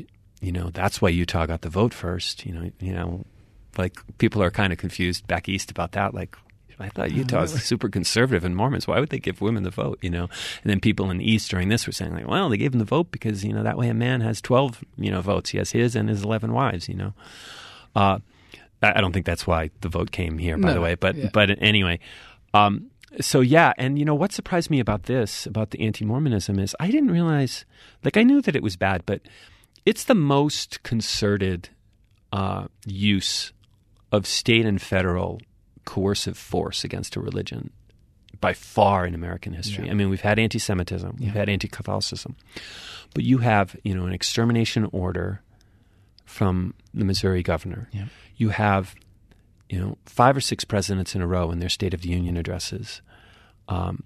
you know, that's why Utah got the vote first. You know, you know, like people are kind of confused back east about that. Like, I thought Utah was super conservative and Mormons. Why would they give women the vote? You know, and then people in the East during this were saying like, well, they gave him the vote because you know that way a man has twelve you know votes. He has his and his eleven wives. You know, uh, I don't think that's why the vote came here, by no, the way. But yeah. but anyway, um, so yeah, and you know what surprised me about this, about the anti-Mormonism, is I didn't realize. Like I knew that it was bad, but it's the most concerted uh, use of state and federal coercive force against a religion by far in American history. Yeah. I mean, we've had anti-Semitism, we've Yeah. had anti-Catholicism, but you have, you know, an extermination order from the Missouri governor. Yeah. You have, you know, five or six presidents in a row in their State of the Union addresses um,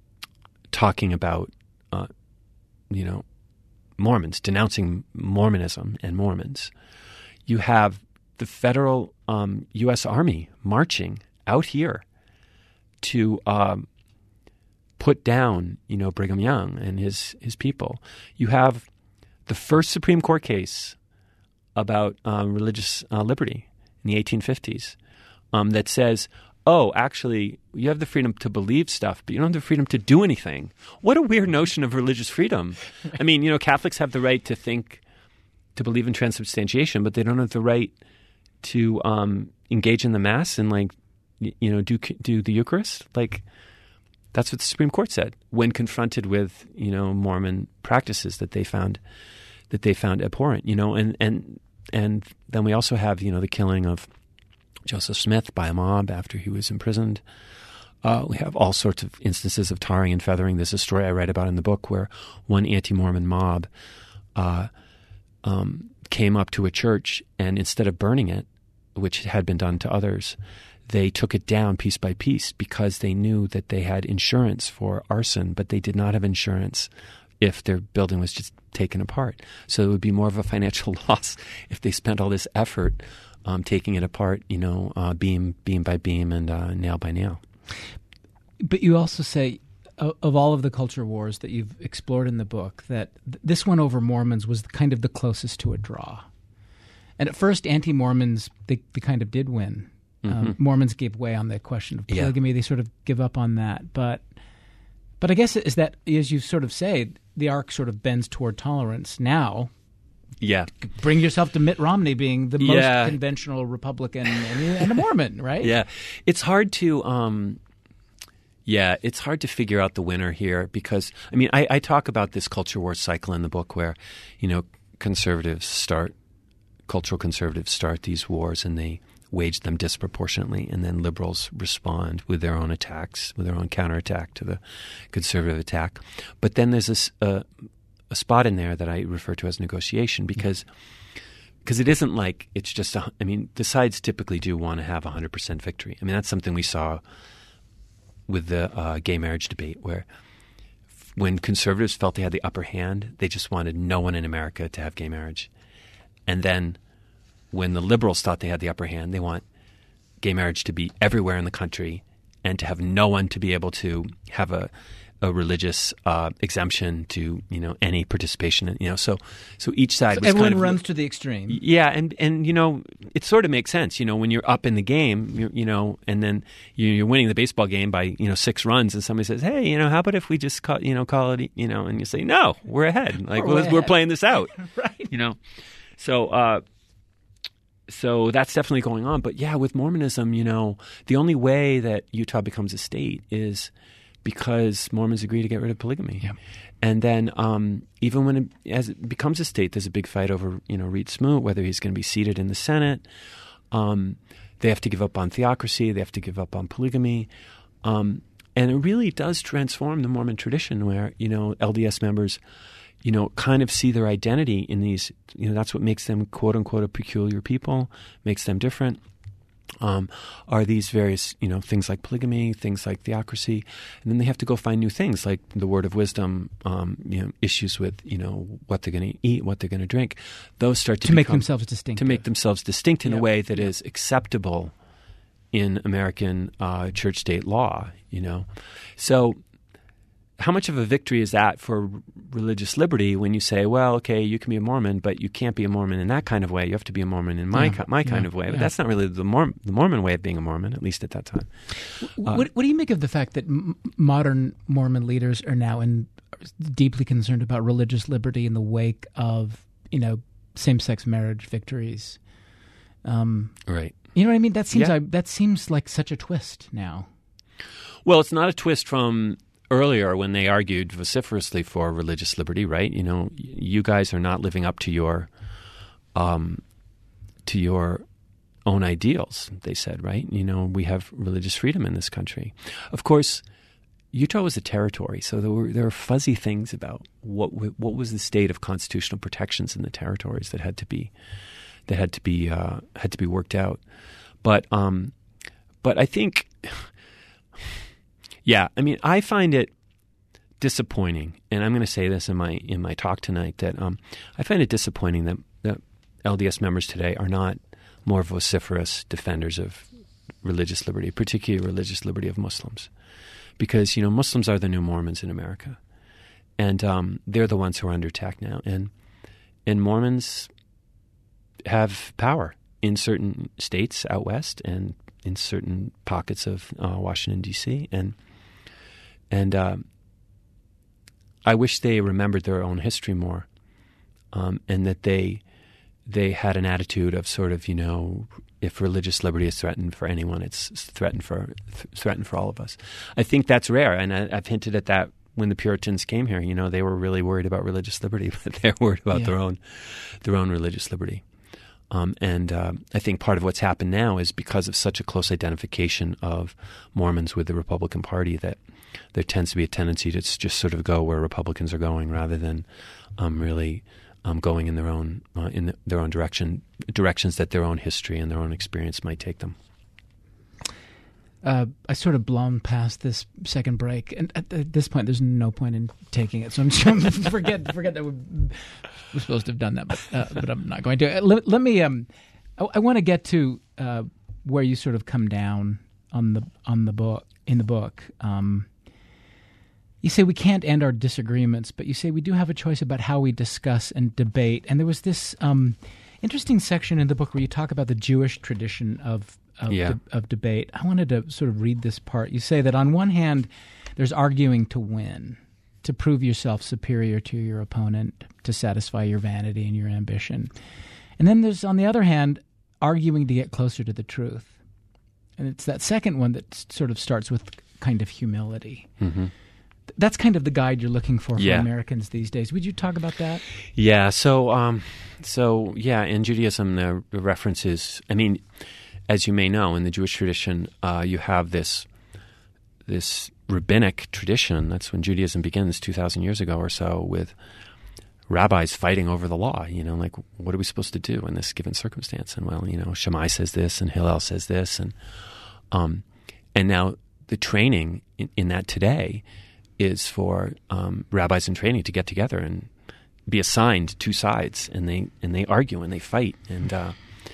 talking about, uh, you know, Mormons, denouncing Mormonism and Mormons. You have the federal um, U S Army marching out here to um, put down, you know, Brigham Young and his his people. You have the first Supreme Court case about um, religious uh, liberty in the eighteen fifties um, that says, oh, actually, you have the freedom to believe stuff, but you don't have the freedom to do anything. What a weird notion of religious freedom. I mean, you know, Catholics have the right to think, to believe in transubstantiation, but they don't have the right to um, engage in the Mass and, like, y- you know, do do the Eucharist. Like, that's what the Supreme Court said when confronted with, you know, Mormon practices that they found that they found abhorrent. You know, and and and then we also have, you know, the killing of Joseph Smith by a mob after he was imprisoned. Uh, we have all sorts of instances of tarring and feathering. There's a story I write about in the book where one anti-Mormon mob uh, um, came up to a church, and instead of burning it, which had been done to others, they took it down piece by piece because they knew that they had insurance for arson, but they did not have insurance if their building was just taken apart. So it would be more of a financial loss if they spent all this effort um, taking it apart, you know, uh, beam beam by beam and uh, nail by nail. But you also say, of, of all of the culture wars that you've explored in the book, that th- this one over Mormons was kind of the closest to a draw. And at first, anti-Mormons, they, they kind of did win. Mm-hmm. Um, Mormons gave way on the question of polygamy. Yeah. They sort of give up on that. But but I guess is that, as you sort of say, the arc sort of bends toward tolerance now. Yeah. Bring yourself to Mitt Romney being the most Yeah. conventional Republican and, and a Mormon, right? Yeah. It's hard to... Um, Yeah, it's hard to figure out the winner here because, I mean, I, I talk about this culture war cycle in the book where, you know, conservatives start, cultural conservatives start these wars and they wage them disproportionately, and then liberals respond with their own attacks, with their own counterattack to the conservative attack. But then there's this, uh, a spot in there that I refer to as negotiation because because it isn't like it's just, a, I mean, the sides typically do want to have a one hundred percent victory. I mean, that's something we saw with the uh, gay marriage debate, where f- when conservatives felt they had the upper hand, they just wanted no one in America to have gay marriage. And then when the liberals thought they had the upper hand, they want gay marriage to be everywhere in the country and to have no one to be able to have a, a religious uh, exemption to, you know, any participation in, you know, so so each side So was everyone kind of, runs to the extreme. yeah, and, and you know, it sort of makes sense, you know, when you're up in the game, you, you know, and then you- you're winning the baseball game by, you know, six runs, and somebody says, hey, you know, how about if we just call, you know, call it, you know, and you say, no, we're ahead. Like, We're we're, way we're ahead. playing this out, Right. you know. So, uh, so that's definitely going on. But yeah, with Mormonism, you know, the only way that Utah becomes a state is because Mormons agree to get rid of polygamy. Yeah. And then um, even when it, as it becomes a state, there's a big fight over, you know, Reed Smoot, whether he's going to be seated in the Senate. Um, they have to give up on theocracy. They have to give up on polygamy. Um, and it really does transform the Mormon tradition where, you know, L D S members, you know, kind of see their identity in these, you know, that's what makes them, quote unquote, a peculiar people, makes them different. Um, are these various, you know, things like polygamy, things like theocracy, and then they have to go find new things like the word of wisdom, um, you know, issues with, you know, what they're going to eat, what they're going to drink. Those start to, To make become- themselves distinct. to make themselves distinct in Yeah. a way that Yeah. is acceptable in American uh, church-state law, you know. So how much of a victory is that for religious liberty when you say, well, okay, you can be a Mormon, but you can't be a Mormon in that kind of way. You have to be a Mormon in my yeah, my kind yeah, of way. But yeah. that's not really the, Mor- the Mormon way of being a Mormon, at least at that time. Uh, what, what do you make of the fact that m- modern Mormon leaders are now in, deeply concerned about religious liberty in the wake of, you know, same-sex marriage victories? Um, right. You know what I mean? That seems Yeah. like, that seems like such a twist now. Well, it's not a twist from earlier when they argued vociferously for religious liberty, right? You know, you guys are not living up to your um, to your own ideals, they said, right? You know, we have religious freedom in this country. Of course, Utah was a territory, so there were there were fuzzy things about what what was the state of constitutional protections in the territories that had to be that had to be uh, had to be worked out. But um, but I think. Yeah, I mean, I find it disappointing, and I'm going to say this in my in my talk tonight, that um, I find it disappointing that, that L D S members today are not more vociferous defenders of religious liberty, particularly religious liberty of Muslims, because you know Muslims are the new Mormons in America, and um, they're the ones who are under attack now, and and Mormons have power in certain states out west and in certain pockets of uh, Washington D C and. And uh, I wish they remembered their own history more, um, and that they they had an attitude of sort of, you know, if religious liberty is threatened for anyone, it's threatened for th- threatened for all of us. I think that's rare, and I, I've hinted at that when the Puritans came here. You know, they were really worried about religious liberty, but they're worried about Yeah. their own their own religious liberty. Um, and uh, I think part of what's happened now is because of such a close identification of Mormons with the Republican Party that there tends to be a tendency to just sort of go where Republicans are going rather than um, really um, going in their own uh, in the, their own direction, directions that their own history and their own experience might take them. Uh, I sort of blown past this second break, and at, at this point, there's no point in taking it. So I'm just going to forget forget that we we're supposed to have done that, but uh, but I'm not going to. Let, let me. Um, I, I want to get to uh, where you sort of come down on the on the book in the book. Um, you say we can't end our disagreements, but you say we do have a choice about how we discuss and debate. And there was this um, interesting section in the book where you talk about the Jewish tradition of. Of, Yeah. de- of debate. I wanted to sort of read this part. You say that on one hand, there's arguing to win, to prove yourself superior to your opponent, to satisfy your vanity and your ambition. And then there's, on the other hand, arguing to get closer to the truth. And it's that second one that s- sort of starts with kind of humility. Mm-hmm. That's kind of the guide you're looking for for Yeah. Americans these days. Would you talk about that? Yeah. So, um, so yeah, in Judaism, the, the reference is, I mean, as you may know, in the Jewish tradition, uh, you have this this rabbinic tradition. That's when Judaism begins two thousand years ago or so, with rabbis fighting over the law. You know, like, what are we supposed to do in this given circumstance? And, well, you know, Shammai says this and Hillel says this. And um, and now the training in, in that today is for um, rabbis in training to get together and be assigned two sides, and they and they argue and they fight. And uh,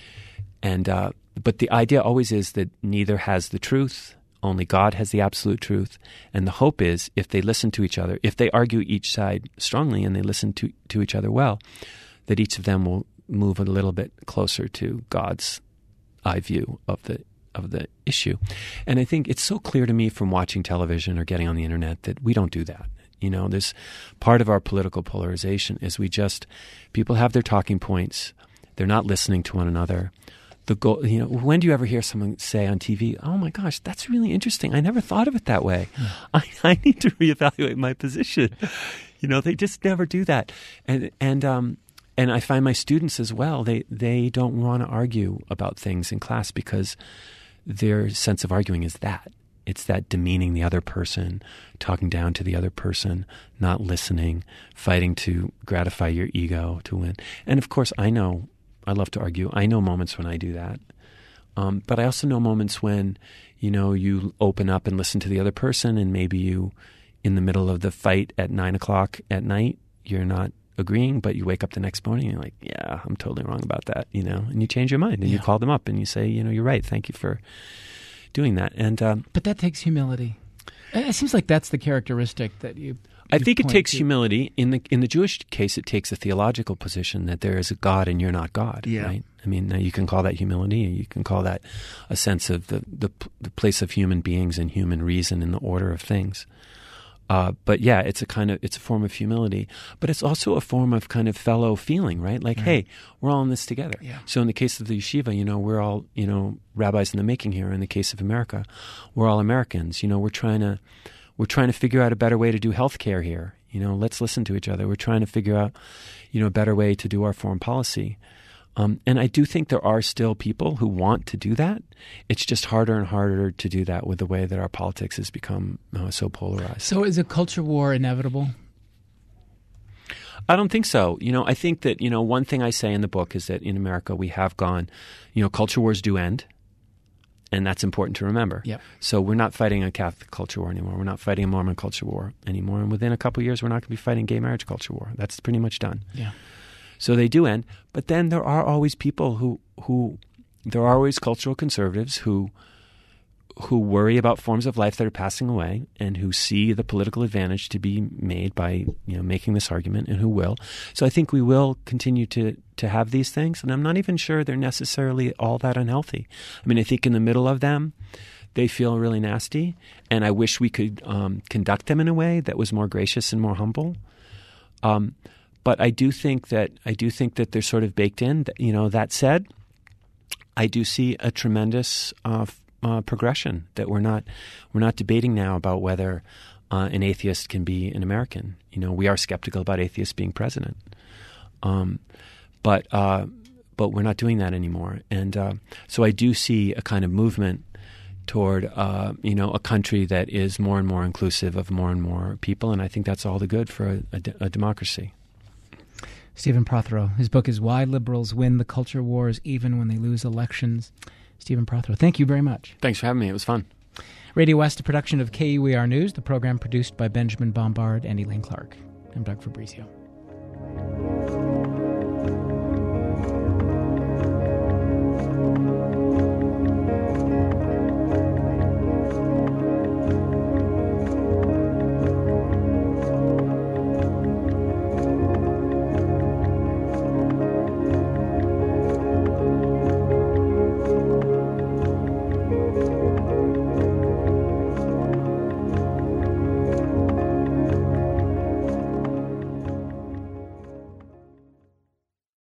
and uh, but the idea always is that neither has the truth, only God has the absolute truth. And the hope is, if they listen to each other, if they argue each side strongly and they listen to, to each other well, that each of them will move a little bit closer to God's eye view of the of the issue. And I think it's so clear to me from watching television or getting on the internet that we don't do that. You know, this part of our political polarization is we just, people have their talking points, they're not listening to one another. The goal, you know, when do you ever hear someone say on T V, "Oh my gosh, that's really interesting. I never thought of it that way. Yeah. I, I need to reevaluate my position." You know, they just never do that. And and um and I find my students as well, they they don't want to argue about things in class because their sense of arguing is that. It's that demeaning the other person, talking down to the other person, not listening, fighting to gratify your ego to win. And of course, I know I love to argue. I know moments when I do that. Um, but I also know moments when, you know, you open up and listen to the other person, and maybe you, in the middle of the fight at nine o'clock at night, you're not agreeing, but you wake up the next morning and you're like, yeah, I'm totally wrong about that, you know, and you change your mind and Yeah. you call them up and you say, you know, you're right. Thank you for doing that. And um, But that takes humility. It seems like that's the characteristic that you. I you think it point takes to. humility. In the in the Jewish case, it takes a theological position that there is a God and you're not God. Yeah. Right? I mean, you can call that humility. You can call that a sense of the the, the place of human beings and human reason in the order of things. Uh, but yeah, it's a kind of it's a form of humility, but it's also a form of kind of fellow feeling, right? Like, Right. hey, we're all in this together. Yeah. So in the case of the yeshiva, you know, we're all, you know, rabbis in the making here. In the case of America, we're all Americans. You know, we're trying to we're trying to figure out a better way to do healthcare here. You know, let's listen to each other. We're trying to figure out, you know, a better way to do our foreign policy. Um, and I do think there are still people who want to do that. It's just harder and harder to do that with the way that our politics has become uh, so polarized. So is a culture war inevitable? I don't think so. You know, I think that, you know, one thing I say in the book is that in America we have gone, you know, culture wars do end. And that's important to remember. Yep. So we're not fighting a Catholic culture war anymore. We're not fighting a Mormon culture war anymore. And within a couple of years, we're not going to be fighting gay marriage culture war. That's pretty much done. Yeah. So they do end. But then there are always people who, who there are always cultural conservatives who who worry about forms of life that are passing away and who see the political advantage to be made by, you know, making this argument, and who will. So I think we will continue to, to have these things, and I'm not even sure they're necessarily all that unhealthy. I mean, I think in the middle of them, they feel really nasty, and I wish we could um, conduct them in a way that was more gracious and more humble. Um, but I do think that I do think that they're sort of baked in. You know, that said, I do see a tremendous uh, uh, progression that we're not we're not debating now about whether uh, an atheist can be an American. You know, we are skeptical about atheists being president, um, but uh, but we're not doing that anymore. And uh, so I do see a kind of movement toward uh, you know a country that is more and more inclusive of more and more people, and I think that's all the good for a, a, a democracy. Stephen Prothero. His book is Why Liberals Win the Culture Wars Even When They Lose Elections. Stephen Prothero, thank you very much. Thanks for having me. It was fun. Radio West, a production of K U E R News, the program produced by Benjamin Bombard and Elaine Clark. I'm Doug Fabrizio.